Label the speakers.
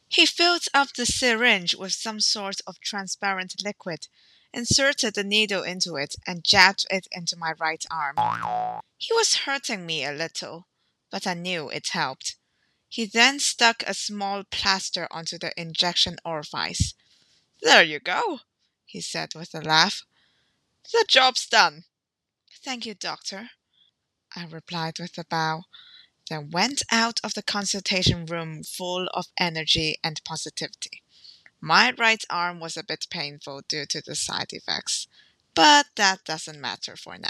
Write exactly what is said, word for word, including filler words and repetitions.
Speaker 1: He filled up the syringe with some sort of transparent liquid, inserted the needle into it, and jabbed it into my right arm. He was hurting me a little, but I knew it helped. He then stuck a small plaster onto the injection orifice. "There you go," he said with a laugh. "The job's done." "Thank you, doctor," I replied with a bow, then went out of the consultation room full of energy and positivity. My right arm was a bit painful due to the side effects, but that doesn't matter for now.